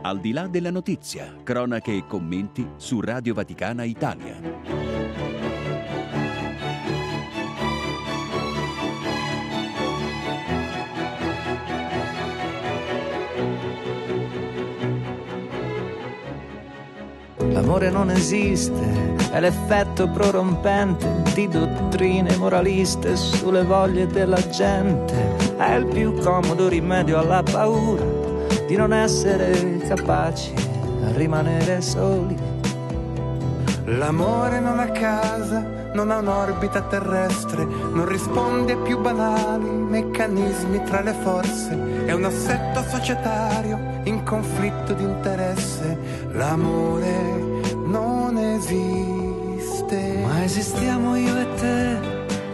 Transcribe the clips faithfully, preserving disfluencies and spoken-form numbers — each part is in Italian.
Al di là della notizia, cronache e commenti su Radio Vaticana Italia. L'amore non esiste, è l'effetto prorompente di dottrine moraliste sulle voglie della gente. È il più comodo rimedio alla paura di non essere capaci a rimanere soli. L'amore non ha casa, non ha un'orbita terrestre, non risponde ai più banali meccanismi tra le forze. È un assetto societario in conflitto di interesse. L'amore non esiste. Ma esistiamo io e te.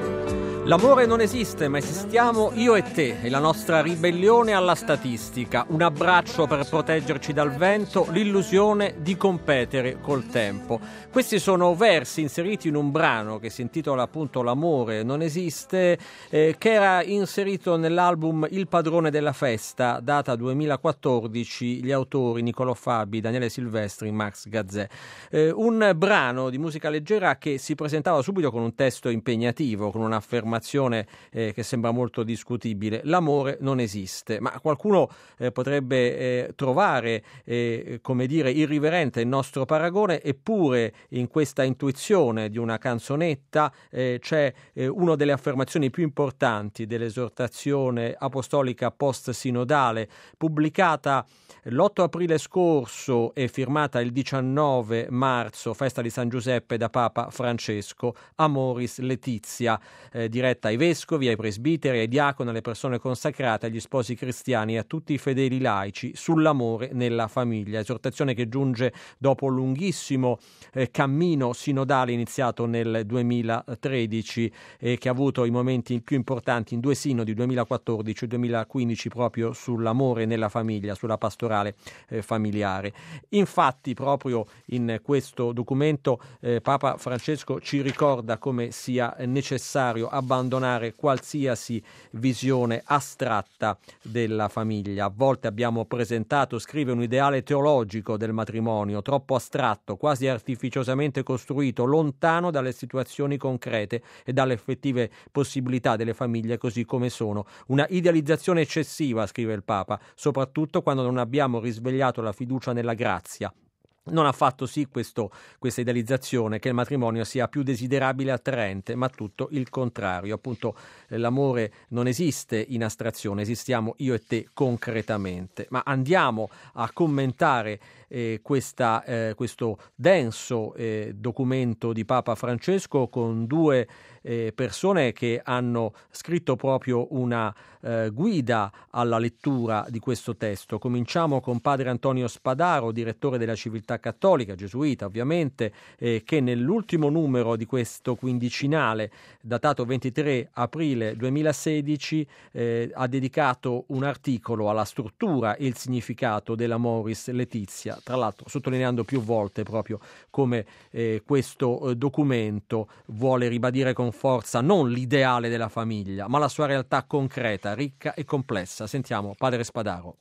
L'amore non esiste, ma esistiamo io e te, e la nostra ribellione alla statistica, un abbraccio per proteggerci dal vento, l'illusione di competere col tempo. Questi sono versi inseriti in un brano che si intitola appunto L'amore non esiste, eh, che era inserito nell'album Il padrone della festa, data duemilaquattordici, gli autori Niccolò Fabi, Daniele Silvestri, Max Gazzè. Eh, un brano di musica leggera che si presentava subito con un testo impegnativo, con un'affermazione Eh, che sembra molto discutibile: l'amore non esiste. Ma qualcuno eh, potrebbe eh, trovare eh, come dire irriverente il nostro paragone, eppure in questa intuizione di una canzonetta eh, c'è eh, una delle affermazioni più importanti dell'esortazione apostolica post-sinodale, pubblicata l'otto aprile scorso e firmata il diciannove marzo, festa di San Giuseppe, da Papa Francesco, Amoris Laetitia, eh, diretta ai vescovi, ai presbiteri, ai diaconi, alle persone consacrate, agli sposi cristiani e a tutti i fedeli laici sull'amore nella famiglia. Esortazione che giunge dopo un lunghissimo eh, cammino sinodale iniziato nel duemilatredici e eh, che ha avuto i momenti più importanti in due sinodi, duemilaquattordici e duemilaquindici, proprio sull'amore nella famiglia, sulla pastorale eh, familiare. Infatti, proprio in questo documento eh, Papa Francesco ci ricorda come sia necessario abbandonare qualsiasi visione astratta della famiglia. A volte abbiamo presentato, scrive, un ideale teologico del matrimonio troppo astratto, quasi artificiosamente costruito, lontano dalle situazioni concrete e dalle effettive possibilità delle famiglie così come sono. Una idealizzazione eccessiva, scrive il Papa, soprattutto quando non abbiamo risvegliato la fiducia nella grazia. Non ha fatto sì questo, questa idealizzazione che il matrimonio sia più desiderabile e attraente, ma tutto il contrario. Appunto, eh, l'amore non esiste in astrazione, esistiamo io e te concretamente. Ma andiamo a commentare eh, questa, eh, questo denso eh, documento di Papa Francesco con due eh, persone che hanno scritto proprio una eh, guida alla lettura di questo testo. Cominciamo con padre Antonio Spadaro, direttore della Civiltà Cattolica, gesuita ovviamente, eh, che nell'ultimo numero di questo quindicinale, datato ventitré aprile duemilasedici, eh, ha dedicato un articolo alla struttura e il significato dell'Amoris Laetitia, tra l'altro sottolineando più volte proprio come eh, questo eh, documento vuole ribadire con forza non l'ideale della famiglia, ma la sua realtà concreta, ricca e complessa. Sentiamo padre Spadaro.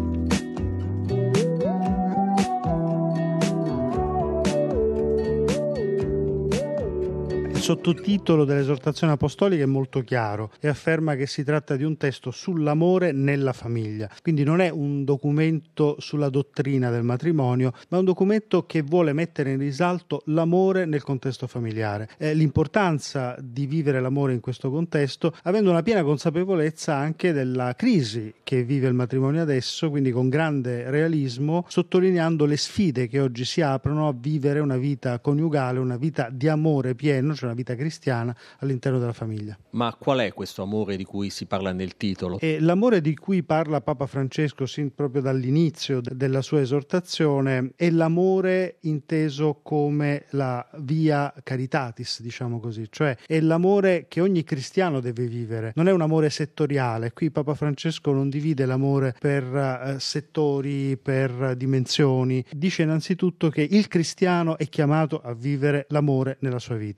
Il sottotitolo dell'esortazione apostolica è molto chiaro e afferma che si tratta di un testo sull'amore nella famiglia. Quindi non è un documento sulla dottrina del matrimonio, ma un documento che vuole mettere in risalto l'amore nel contesto familiare. Eh, l'importanza di vivere l'amore in questo contesto, avendo una piena consapevolezza anche della crisi che vive il matrimonio adesso, quindi con grande realismo, sottolineando le sfide che oggi si aprono a vivere una vita coniugale, una vita di amore pieno, cioè una vita cristiana all'interno della famiglia. Ma qual è questo amore di cui si parla nel titolo? E l'amore di cui parla Papa Francesco sin proprio dall'inizio de- della sua esortazione è l'amore inteso come la via caritatis, diciamo così, cioè è l'amore che ogni cristiano deve vivere. Non è un amore settoriale. Qui Papa Francesco non divide l'amore per uh, settori, per dimensioni. Dice innanzitutto che il cristiano è chiamato a vivere l'amore nella sua vita. La vita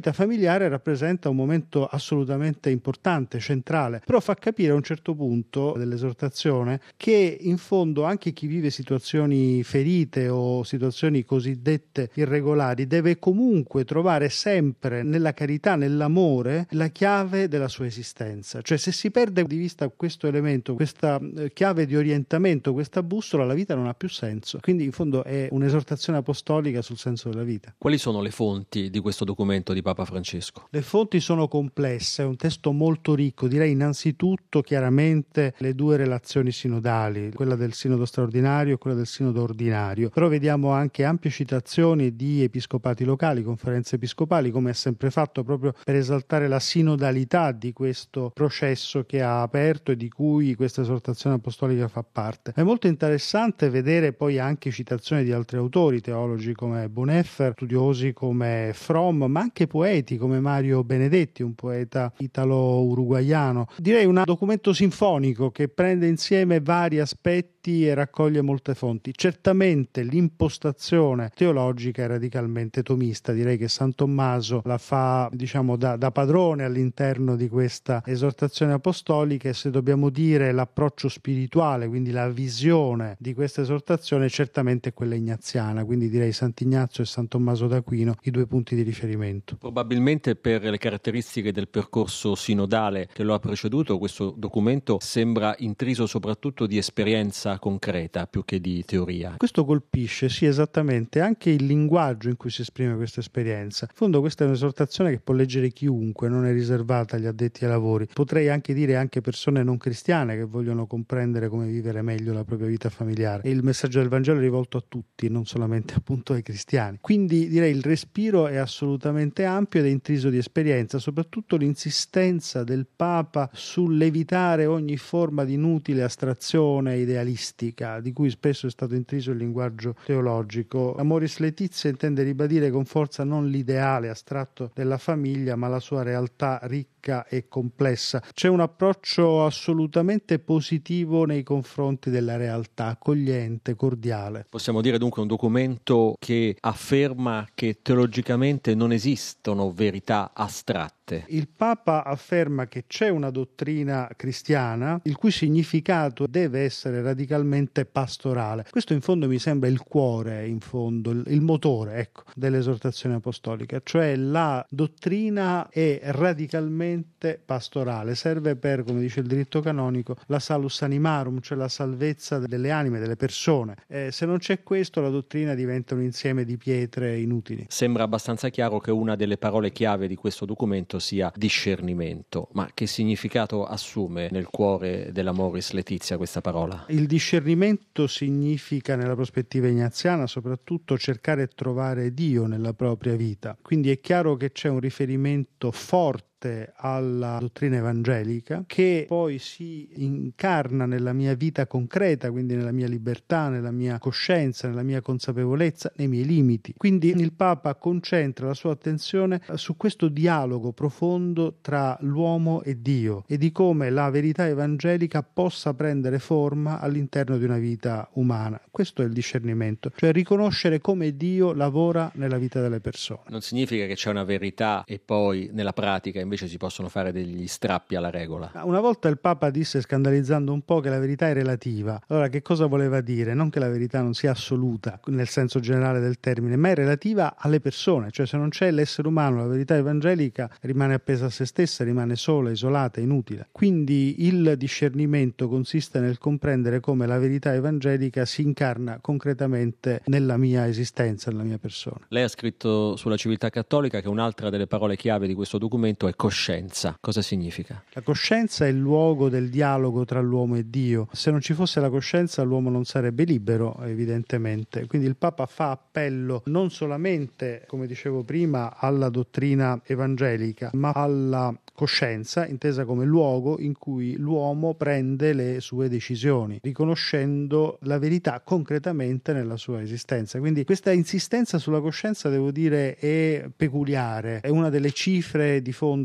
vita familiare rappresenta un momento assolutamente importante, centrale, però fa capire a un certo punto dell'esortazione che in fondo anche chi vive situazioni ferite o situazioni cosiddette irregolari deve comunque trovare sempre nella carità, nell'amore, la chiave della sua esistenza. Cioè, se si perde di vista questo elemento, questa chiave di orientamento, questa bussola, la vita non ha più senso. Quindi in fondo è un'esortazione apostolica sul senso della vita. Quali sono le fonti di questo documento di Papa Francesco? Le fonti sono complesse, è un testo molto ricco. Direi innanzitutto chiaramente le due relazioni sinodali, quella del sinodo straordinario e quella del sinodo ordinario. Però vediamo anche ampie citazioni di episcopati locali, conferenze episcopali, come ha sempre fatto, proprio per esaltare la sinodalità di questo processo che ha aperto e di cui questa esortazione apostolica fa parte. È molto interessante vedere poi anche citazioni di altri autori, teologi come Bonhoeffer, studiosi come Fromm, ma anche poeti come Mario Benedetti, un poeta italo-uruguaiano. Direi un documento sinfonico che prende insieme vari aspetti e raccoglie molte fonti. Certamente l'impostazione teologica è radicalmente tomista, direi che San Tommaso la fa, diciamo, da, da padrone all'interno di questa esortazione apostolica, e se dobbiamo dire l'approccio spirituale, quindi la visione di questa esortazione, certamente è quella ignaziana, quindi direi Sant'Ignazio e San Tommaso d'Aquino i due punti di riferimento. Probabilmente per le caratteristiche del percorso sinodale che lo ha preceduto, questo documento sembra intriso soprattutto di esperienza concreta più che di teoria. Questo colpisce, sì, esattamente, anche il linguaggio in cui si esprime questa esperienza. In fondo questa è un'esortazione che può leggere chiunque, non è riservata agli addetti ai lavori. Potrei anche dire anche persone non cristiane che vogliono comprendere come vivere meglio la propria vita familiare. E il messaggio del Vangelo è rivolto a tutti, non solamente appunto ai cristiani. Quindi direi il respiro è assolutamente ampio ed è intriso di esperienza, soprattutto l'insistenza del Papa sull'evitare ogni forma di inutile astrazione idealistica, di cui spesso è stato intriso il linguaggio teologico. Amoris Laetitia intende ribadire con forza non l'ideale astratto della famiglia, ma la sua realtà ricca e complessa. C'è un approccio assolutamente positivo nei confronti della realtà, accogliente, cordiale. Possiamo dire dunque un documento che afferma che teologicamente non esistono verità astratte. Il Papa afferma che c'è una dottrina cristiana il cui significato deve essere radicalmente pastorale. Questo in fondo mi sembra il cuore, in fondo, il motore, ecco, dell'esortazione apostolica, cioè la dottrina è radicalmente pastorale, serve per, come dice il diritto canonico, la salus animarum, cioè la salvezza delle anime, delle persone. Eh, se non c'è questo, la dottrina diventa un insieme di pietre inutili. Sembra abbastanza chiaro che una delle parole chiave di questo documento sia discernimento, ma che significato assume nel cuore dell'Amoris Laetitia questa parola? Il discernimento significa, nella prospettiva ignaziana, soprattutto cercare e trovare Dio nella propria vita. Quindi è chiaro che c'è un riferimento forte alla dottrina evangelica che poi si incarna nella mia vita concreta, quindi nella mia libertà, nella mia coscienza, nella mia consapevolezza, nei miei limiti. Quindi il Papa concentra la sua attenzione su questo dialogo profondo tra l'uomo e Dio e di come la verità evangelica possa prendere forma all'interno di una vita umana. Questo è il discernimento, cioè riconoscere come Dio lavora nella vita delle persone. Non significa che c'è una verità e poi nella pratica invece si possono fare degli strappi alla regola. Una volta il Papa disse, scandalizzando un po', che la verità è relativa. Allora, che cosa voleva dire? Non che la verità non sia assoluta nel senso generale del termine, ma è relativa alle persone, cioè se non c'è l'essere umano, la verità evangelica rimane appesa a se stessa, rimane sola, isolata, inutile. Quindi il discernimento consiste nel comprendere come la verità evangelica si incarna concretamente nella mia esistenza, nella mia persona. Lei ha scritto sulla civiltà cattolica che un'altra delle parole chiave di questo documento è coscienza. Cosa significa? La coscienza è il luogo del dialogo tra l'uomo e Dio. Se non ci fosse la coscienza, l'uomo non sarebbe libero, evidentemente. Quindi il Papa fa appello non solamente, come dicevo prima, alla dottrina evangelica, ma alla coscienza, intesa come luogo in cui l'uomo prende le sue decisioni, riconoscendo la verità concretamente nella sua esistenza. Quindi questa insistenza sulla coscienza, devo dire, è peculiare, è una delle cifre di fondo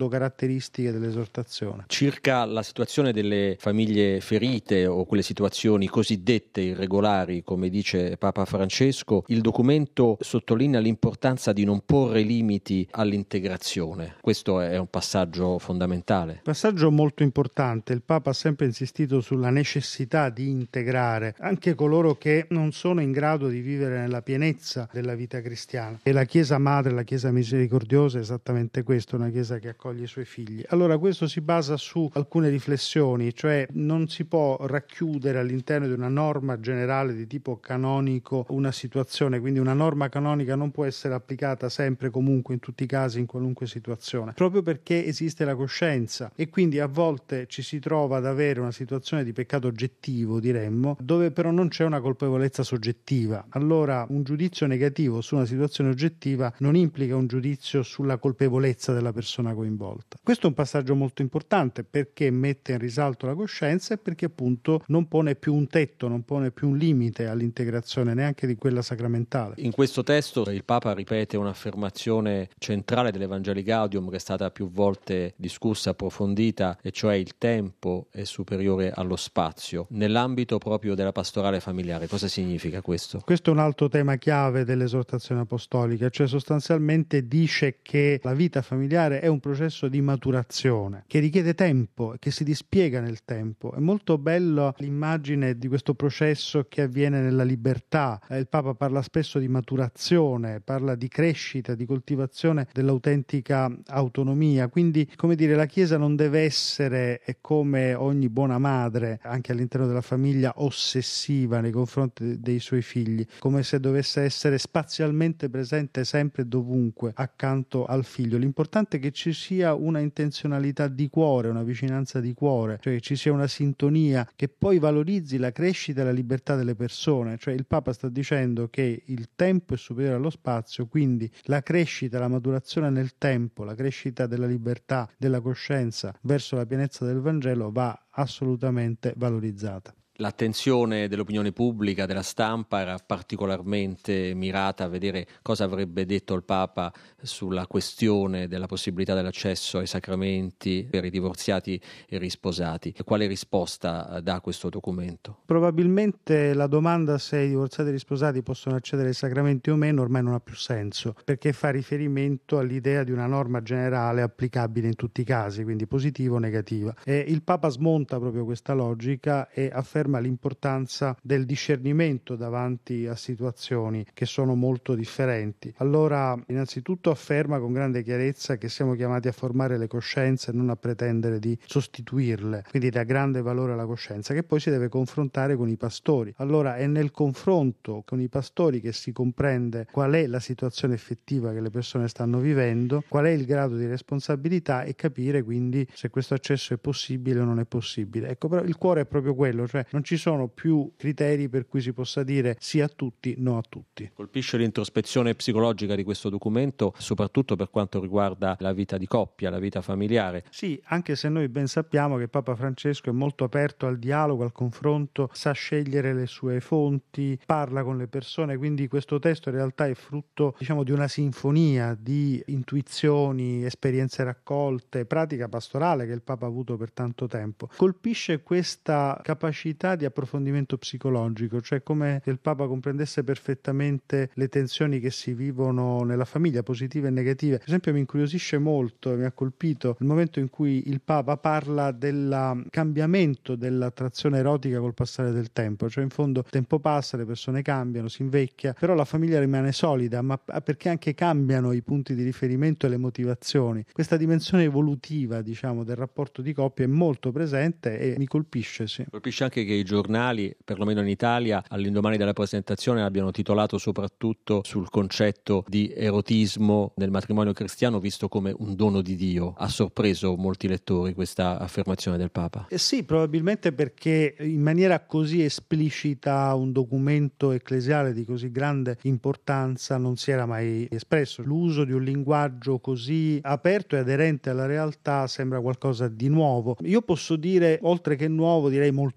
secondo caratteristiche dell'esortazione. Circa la situazione delle famiglie ferite o quelle situazioni cosiddette irregolari, come dice Papa Francesco, il documento sottolinea l'importanza di non porre limiti all'integrazione. Questo è un passaggio fondamentale. Passaggio molto importante. Il Papa ha sempre insistito sulla necessità di integrare anche coloro che non sono in grado di vivere nella pienezza della vita cristiana. E la Chiesa Madre, la Chiesa Misericordiosa è esattamente questo, una Chiesa che accoglie i suoi figli. Allora questo si basa su alcune riflessioni, cioè non si può racchiudere all'interno di una norma generale di tipo canonico una situazione, quindi una norma canonica non può essere applicata sempre, comunque, in tutti i casi, in qualunque situazione, proprio perché esiste la coscienza e quindi a volte ci si trova ad avere una situazione di peccato oggettivo, diremmo, dove però non c'è una colpevolezza soggettiva. Allora un giudizio negativo su una situazione oggettiva non implica un giudizio sulla colpevolezza della persona coinvolta. Questo è un passaggio molto importante perché mette in risalto la coscienza e perché appunto non pone più un tetto, non pone più un limite all'integrazione neanche di quella sacramentale. In questo testo il Papa ripete un'affermazione centrale dell'Evangelii Gaudium che è stata più volte discussa, approfondita, e cioè il tempo è superiore allo spazio, nell'ambito proprio della pastorale familiare. Cosa significa questo? Questo è un altro tema chiave dell'esortazione apostolica, cioè sostanzialmente dice che la vita familiare è un processo di maturazione che richiede tempo e che si dispiega nel tempo. È molto bello l'immagine di questo processo che avviene nella libertà. Il Papa parla spesso di maturazione, parla di crescita, di coltivazione dell'autentica autonomia. Quindi, come dire, la Chiesa non deve essere, e come ogni buona madre, anche all'interno della famiglia, ossessiva nei confronti dei suoi figli, come se dovesse essere spazialmente presente sempre e dovunque accanto al figlio. L'importante è che ci sia una intenzionalità di cuore, una vicinanza di cuore, cioè che ci sia una sintonia che poi valorizzi la crescita e la libertà delle persone. Cioè il Papa sta dicendo che il tempo è superiore allo spazio, quindi la crescita, la maturazione nel tempo, la crescita della libertà, della coscienza verso la pienezza del Vangelo va assolutamente valorizzata. L'attenzione dell'opinione pubblica, della stampa, era particolarmente mirata a vedere cosa avrebbe detto il Papa sulla questione della possibilità dell'accesso ai sacramenti per i divorziati e risposati. E quale risposta dà questo documento? Probabilmente la domanda se i divorziati e risposati possono accedere ai sacramenti o meno ormai non ha più senso, perché fa riferimento all'idea di una norma generale applicabile in tutti i casi, quindi positiva o negativa. E il Papa smonta proprio questa logica e afferma l'importanza del discernimento davanti a situazioni che sono molto differenti. Allora, innanzitutto afferma con grande chiarezza che siamo chiamati a formare le coscienze e non a pretendere di sostituirle, quindi dà grande valore alla coscienza, che poi si deve confrontare con i pastori. Allora è nel confronto con i pastori che si comprende qual è la situazione effettiva che le persone stanno vivendo, qual è il grado di responsabilità e capire quindi se questo accesso è possibile o non è possibile. Ecco, però il cuore è proprio quello, cioè non ci sono più criteri per cui si possa dire sì a tutti, no a tutti. Colpisce l'introspezione psicologica di questo documento, soprattutto per quanto riguarda la vita di coppia, la vita familiare. Sì, anche se noi ben sappiamo che Papa Francesco è molto aperto al dialogo, al confronto, sa scegliere le sue fonti, parla con le persone, quindi questo testo in realtà è frutto, diciamo, di una sinfonia di intuizioni, esperienze raccolte, pratica pastorale che il Papa ha avuto per tanto tempo. Colpisce questa capacità di approfondimento psicologico, cioè come se il Papa comprendesse perfettamente le tensioni che si vivono nella famiglia, positive e negative. Per esempio mi incuriosisce molto e mi ha colpito il momento in cui il Papa parla del cambiamento dell'attrazione erotica col passare del tempo, cioè in fondo il tempo passa, le persone cambiano, si invecchia, però la famiglia rimane solida, ma perché anche cambiano i punti di riferimento e le motivazioni. Questa dimensione evolutiva, diciamo, del rapporto di coppia è molto presente e mi colpisce, sì. Colpisce anche che i giornali, perlomeno in Italia, all'indomani della presentazione abbiano titolato soprattutto sul concetto di erotismo nel matrimonio cristiano visto come un dono di Dio. Ha sorpreso molti lettori questa affermazione del Papa? Eh sì, probabilmente perché in maniera così esplicita un documento ecclesiale di così grande importanza non si era mai espresso. L'uso di un linguaggio così aperto e aderente alla realtà sembra qualcosa di nuovo. Io posso dire, oltre che nuovo, direi molto fresco.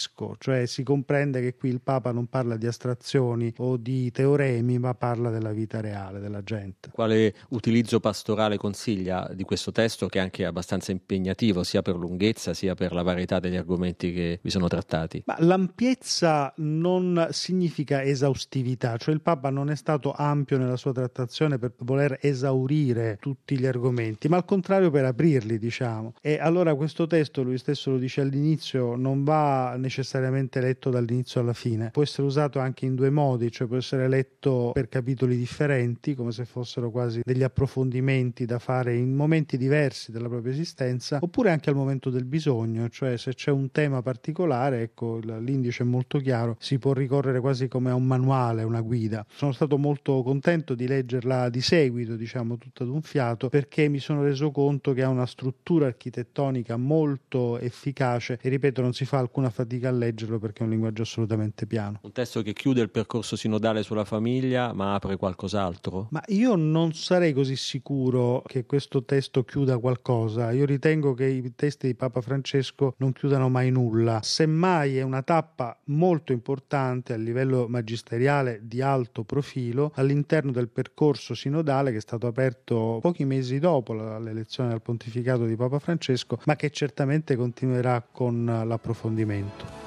francesco, cioè si comprende che qui il Papa non parla di astrazioni o di teoremi, ma parla della vita reale della gente. Quale utilizzo pastorale consiglia di questo testo, che è anche abbastanza impegnativo sia per lunghezza sia per la varietà degli argomenti che vi sono trattati? Ma l'ampiezza non significa esaustività, cioè il Papa non è stato ampio nella sua trattazione per voler esaurire tutti gli argomenti, ma al contrario per aprirli, diciamo. E allora questo testo, lui stesso lo dice all'inizio, non va necessariamente letto dall'inizio alla fine, può essere usato anche in due modi, cioè può essere letto per capitoli differenti, come se fossero quasi degli approfondimenti da fare in momenti diversi della propria esistenza, oppure anche al momento del bisogno, cioè se c'è un tema particolare, ecco, l'indice è molto chiaro, si può ricorrere quasi come a un manuale, una guida. Sono stato molto contento di leggerla di seguito, diciamo, tutta d'un fiato, perché mi sono reso conto che ha una struttura architettonica molto efficace e, ripeto, non si fa alcuna fatica a leggerlo perché è un linguaggio assolutamente piano. Un testo che chiude il percorso sinodale sulla famiglia, ma apre qualcos'altro? Ma io non sarei così sicuro che questo testo chiuda qualcosa. Io ritengo che i testi di Papa Francesco non chiudano mai nulla. Semmai è una tappa molto importante a livello magisteriale di alto profilo all'interno del percorso sinodale che è stato aperto pochi mesi dopo l'elezione al pontificato di Papa Francesco, ma che certamente continuerà con l'approfondimento.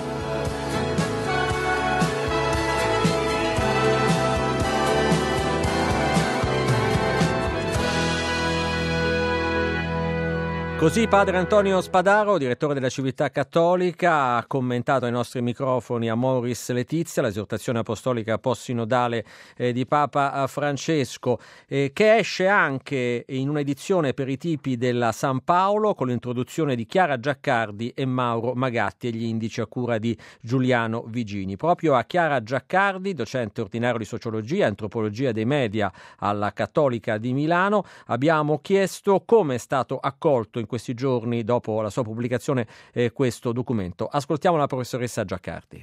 Così padre Antonio Spadaro, direttore della Civiltà Cattolica, ha commentato ai nostri microfoni Amoris Laetitia, l'esortazione apostolica post-sinodale eh, di Papa Francesco, eh, che esce anche in un'edizione per i tipi della San Paolo con l'introduzione di Chiara Giaccardi e Mauro Magatti e gli indici a cura di Giuliano Vigini. Proprio a Chiara Giaccardi, docente ordinario di sociologia e antropologia dei media alla Cattolica di Milano, abbiamo chiesto come è stato accolto in questi giorni dopo la sua pubblicazione eh, questo documento. Ascoltiamo la professoressa Giaccardi.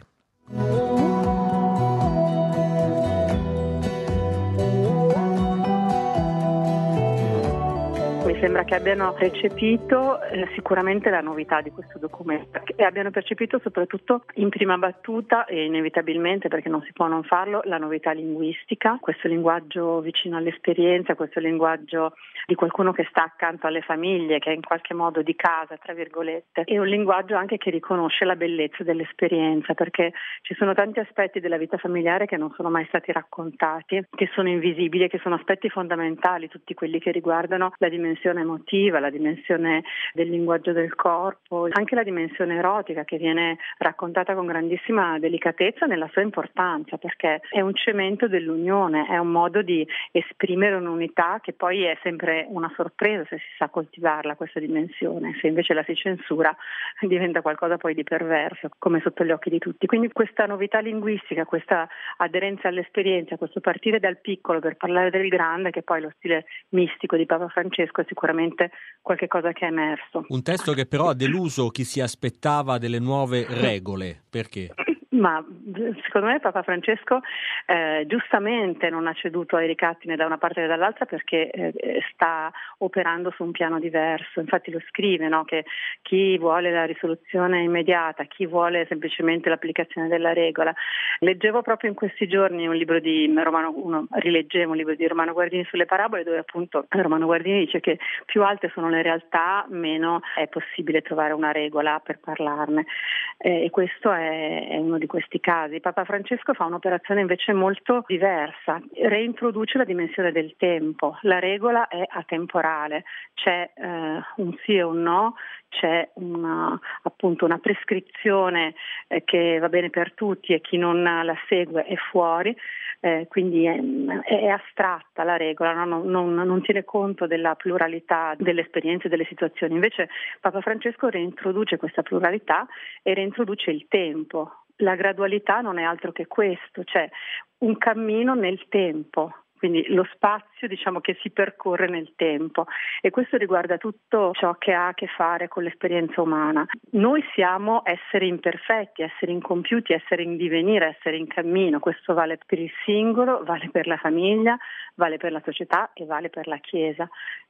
Mi sembra che abbiano recepito eh, sicuramente la novità di questo documento e abbiano percepito soprattutto in prima battuta e inevitabilmente, perché non si può non farlo, la novità linguistica, questo linguaggio vicino all'esperienza, questo linguaggio di qualcuno che sta accanto alle famiglie, che è in qualche modo di casa, tra virgolette, e un linguaggio anche che riconosce la bellezza dell'esperienza, perché ci sono tanti aspetti della vita familiare che non sono mai stati raccontati, che sono invisibili e che sono aspetti fondamentali, tutti quelli che riguardano la dimensione emotiva, la dimensione del linguaggio del corpo, anche la dimensione erotica che viene raccontata con grandissima delicatezza nella sua importanza, perché è un cemento dell'unione, è un modo di esprimere un'unità che poi è sempre una sorpresa se si sa coltivarla questa dimensione, se invece la si censura diventa qualcosa poi di perverso, come sotto gli occhi di tutti. Quindi questa novità linguistica, questa aderenza all'esperienza, questo partire dal piccolo per parlare del grande, che poi è lo stile mistico di Papa Francesco, è sicuramente qualche cosa che è emerso. Un testo che però ha deluso chi si aspettava delle nuove regole. Perché? Ma secondo me Papa Francesco eh, giustamente non ha ceduto ai ricatti né da una parte né dall'altra, perché eh, sta operando su un piano diverso. Infatti lo scrive, no? Che chi vuole la risoluzione immediata, chi vuole semplicemente l'applicazione della regola. Leggevo proprio in questi giorni un libro di Romano, uno, rileggevo un libro di Romano Guardini sulle parabole, dove appunto Romano Guardini dice che più alte sono le realtà, meno è possibile trovare una regola per parlarne. Eh, e questo è, è uno di questi casi. Papa Francesco fa un'operazione invece molto diversa, reintroduce la dimensione del tempo. La regola è atemporale, c'è eh, un sì e un no, c'è una, appunto una prescrizione eh, che va bene per tutti e chi non la segue è fuori. Eh, quindi è, è astratta la regola, no? non, non, non tiene conto della pluralità delle esperienze e delle situazioni. Invece Papa Francesco reintroduce questa pluralità e reintroduce il tempo. La gradualità non è altro che questo, cioè un cammino nel tempo. Quindi lo spazio, diciamo, che si percorre nel tempo, e questo riguarda tutto ciò che ha a che fare con l'esperienza umana. Noi siamo esseri imperfetti, esseri incompiuti, esseri in divenire, esseri in cammino. Questo vale per il singolo, vale per la famiglia, vale per la società e vale per la Chiesa.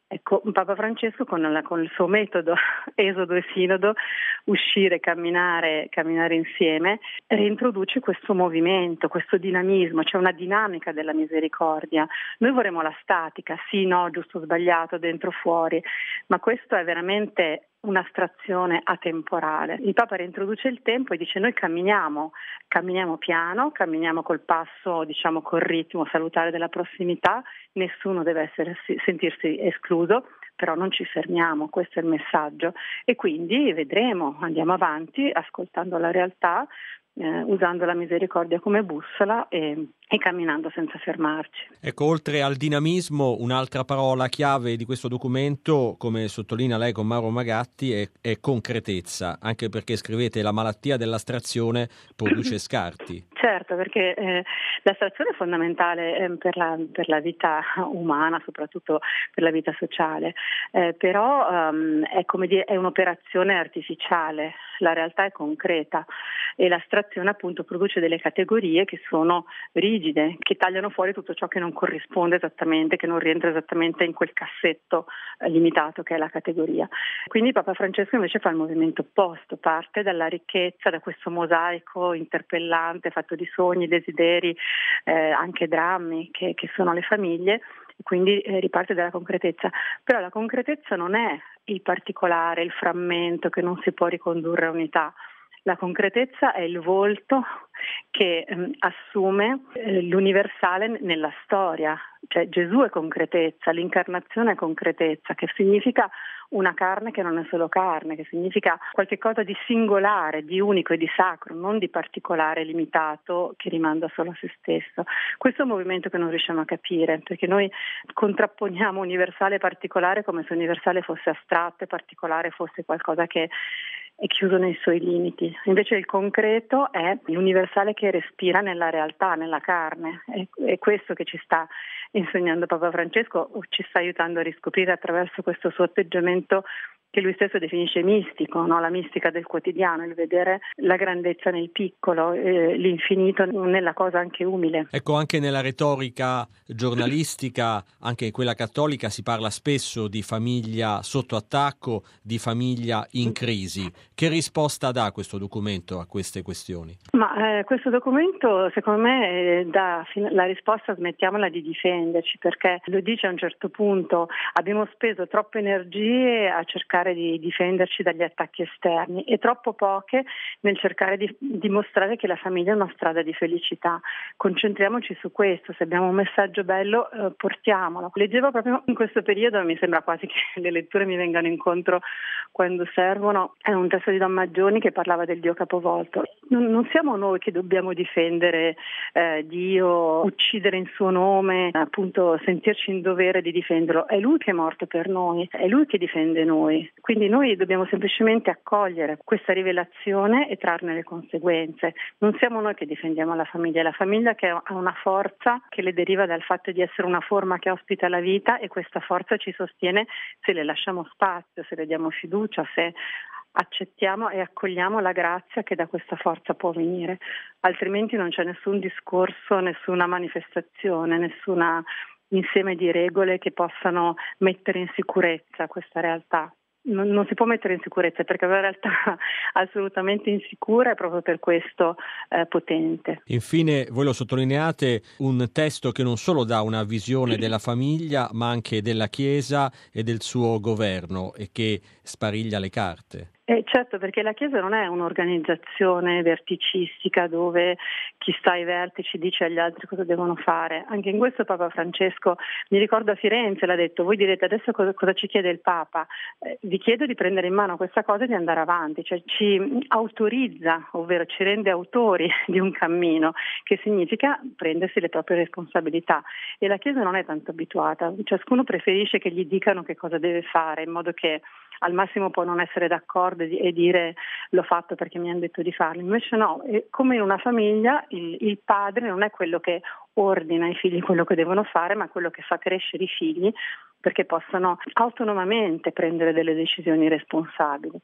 Ecco, Papa Francesco con, la, con il suo metodo Esodo e Sinodo, uscire, camminare, camminare insieme, reintroduce questo movimento, questo dinamismo, c'è una dinamica della misericordia. Noi vorremmo la statica, sì, no, giusto, sbagliato, dentro, fuori, ma questo è veramente un'astrazione atemporale. Il Papa reintroduce il tempo e dice: noi camminiamo, camminiamo piano, camminiamo col passo, diciamo col ritmo salutare della prossimità, nessuno deve essere, sentirsi escluso, però non ci fermiamo, questo è il messaggio. E quindi vedremo, andiamo avanti ascoltando la realtà, eh, usando la misericordia come bussola e, e camminando senza fermarci. Ecco, oltre al dinamismo, un'altra parola chiave di questo documento, come sottolinea lei con Mauro Magatti, è, è concretezza, anche perché scrivete: la malattia dell'astrazione produce scarti. Certo, perché eh, l'astrazione è fondamentale eh, per, la, per la vita umana, soprattutto per la vita sociale, eh, però um, è, come dire, è un'operazione artificiale, la realtà è concreta e l'astrazione appunto produce delle categorie che sono rigide, che tagliano fuori tutto ciò che non corrisponde esattamente, che non rientra esattamente in quel cassetto eh, limitato che è la categoria. Quindi Papa Francesco invece fa il movimento opposto, parte dalla ricchezza, da questo mosaico interpellante fatto di sogni, desideri, eh, anche drammi che, che sono le famiglie, quindi eh, riparte dalla concretezza. Però la concretezza non è il particolare, il frammento che non si può ricondurre a unità. La concretezza è il volto che ehm, assume eh, l'universale nella storia, cioè Gesù è concretezza, l'incarnazione è concretezza, che significa una carne che non è solo carne, che significa qualche cosa di singolare, di unico e di sacro, non di particolare, limitato, che rimanda solo a se stesso. Questo è un movimento che non riusciamo a capire, perché noi contrapponiamo universale e particolare come se universale fosse astratto e particolare fosse qualcosa che è chiuso nei suoi limiti. Invece il concreto è l'universale che respira nella realtà, nella carne. È, è questo che ci sta insegnando Papa Francesco, o ci sta aiutando a riscoprire attraverso questo suo atteggiamento che lui stesso definisce mistico, no? La mistica del quotidiano, il vedere la grandezza nel piccolo, eh, l'infinito nella cosa anche umile. Ecco, anche nella retorica giornalistica, anche in quella cattolica, si parla spesso di famiglia sotto attacco, di famiglia in crisi. Che risposta dà questo documento a queste questioni? Ma eh, questo documento, secondo me, eh, dà la risposta: smettiamola di difenderci, perché lo dice a un certo punto, abbiamo speso troppe energie a cercare di difenderci dagli attacchi esterni e troppo poche nel cercare di dimostrare che la famiglia è una strada di felicità. Concentriamoci su questo, se abbiamo un messaggio bello eh, portiamolo. Leggevo proprio in questo periodo, mi sembra quasi che le letture mi vengano incontro quando servono, è un testo di Don Maggioni che parlava del Dio capovolto. Non, non siamo noi che dobbiamo difendere eh, Dio, uccidere in suo nome, appunto sentirci in dovere di difenderlo, è Lui che è morto per noi, è Lui che difende noi. Quindi noi dobbiamo semplicemente accogliere questa rivelazione e trarne le conseguenze. Non siamo noi che difendiamo la famiglia, è la famiglia che ha una forza che le deriva dal fatto di essere una forma che ospita la vita, e questa forza ci sostiene se le lasciamo spazio, se le diamo fiducia, se accettiamo e accogliamo la grazia che da questa forza può venire. Altrimenti non c'è nessun discorso, nessuna manifestazione, nessuna insieme di regole che possano mettere in sicurezza questa realtà. Non, non si può mettere in sicurezza, perché è una realtà assolutamente insicura e proprio per questo eh, potente. Infine, voi lo sottolineate, un testo che non solo dà una visione della famiglia, ma anche della Chiesa e del suo governo, e che spariglia le carte. Eh, certo, perché la Chiesa non è un'organizzazione verticistica dove chi sta ai vertici dice agli altri cosa devono fare. Anche in questo Papa Francesco, mi ricordo a Firenze, l'ha detto: voi direte adesso cosa, cosa ci chiede il Papa? Eh, vi chiedo di prendere in mano questa cosa e di andare avanti, cioè ci autorizza, ovvero ci rende autori di un cammino, che significa prendersi le proprie responsabilità. E la Chiesa non è tanto abituata, ciascuno preferisce che gli dicano che cosa deve fare, in modo che al massimo può non essere d'accordo e dire l'ho fatto perché mi hanno detto di farlo. Invece no, come in una famiglia il, il padre non è quello che ordina ai figli quello che devono fare, ma quello che fa crescere i figli perché possano autonomamente prendere delle decisioni responsabili.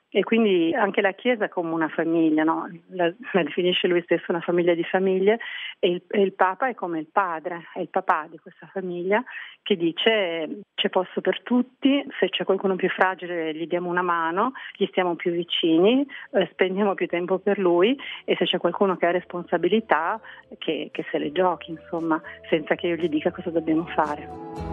E quindi anche la Chiesa è come una famiglia, no? la, la definisce lui stesso una famiglia di famiglie, e il, e il Papa è come il padre, è il papà di questa famiglia, che dice c'è posto per tutti, se c'è qualcuno più fragile gli diamo una mano, gli stiamo più vicini, eh, spendiamo più tempo per lui, e se c'è qualcuno che ha responsabilità che, che se le giochi, insomma, senza che io gli dica cosa dobbiamo fare.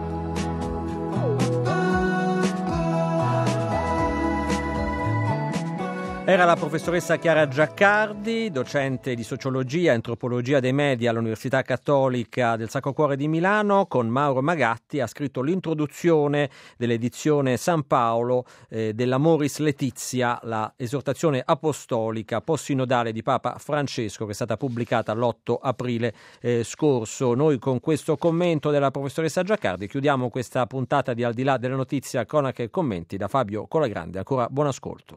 Era la professoressa Chiara Giaccardi, docente di sociologia e antropologia dei media all'Università Cattolica del Sacro Cuore di Milano. Con Mauro Magatti ha scritto l'introduzione dell'edizione San Paolo eh, dell'Amoris Laetitia, la esortazione apostolica post-sinodale di Papa Francesco, che è stata pubblicata l'otto aprile eh, scorso. Noi con questo commento della professoressa Giaccardi chiudiamo questa puntata di Al di là delle notizie, cronache e commenti. Da Fabio Colagrande, ancora buon ascolto.